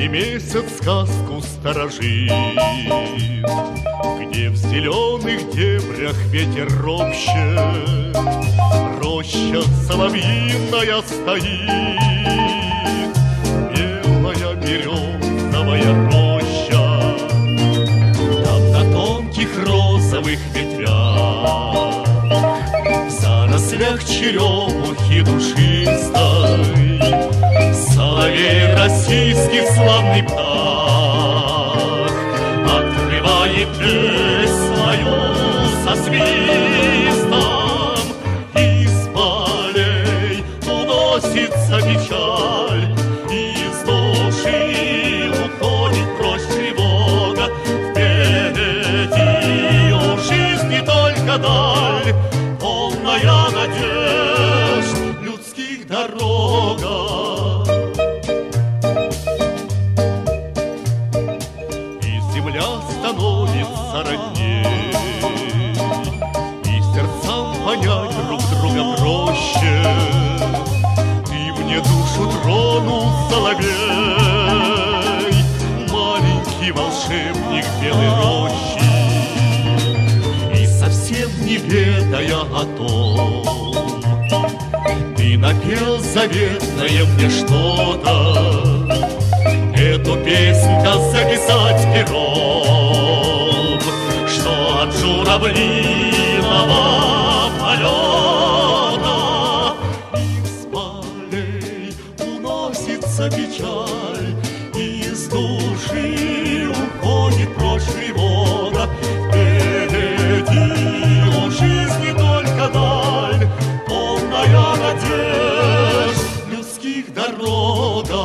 Летний месяц сказку сторожит, где в зеленых дебрях ветер ропщет, роща соловьиная стоит, белая березовая роща. Там на тонких розовых ветвях, в зарослях черемухи душистой, соловей российский славный птах открывает песнь свою со свистом. Из полей уносится печаль, из души уходит прочь тревога. Впереди у жизни только даль, полная надежд людских дорога. Становится родней, и сердцам понять друг друга проще. Ты мне душу тронул, соловей, маленький волшебник белой рощи, и совсем не ведая о том, ты напел заветное мне что-то. Эту песнь-то записать пером, что от журавлиного полета из полей уносится печаль, из души уходит прочь тревога. Впереди у жизни только даль, полная надежд людских дорога.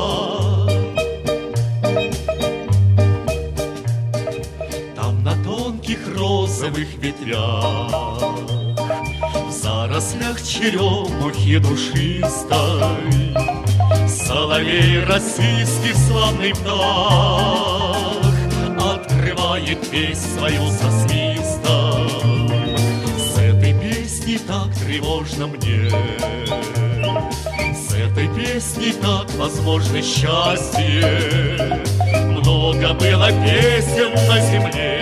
Розовых ветвях, в зарослях черемухи душистой, соловей российский славный птах открывает песнь свою со свистом. С этой песней так тревожно мне, с этой песней так возможно счастье. Много было песен на земле,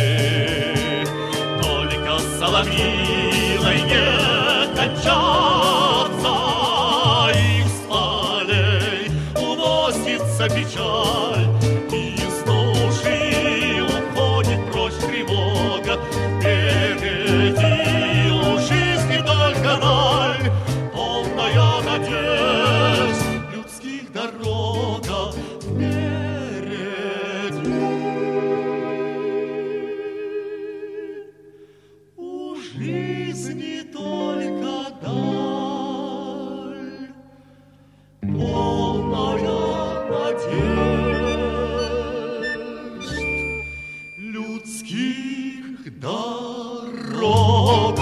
соловьиной не кончатся. Их с полей уносится печаль, из души уходит прочь тревога. Впереди у жизни только даль, полная надежд людских дорога. Жизни только даль, полная надежд людских дорог.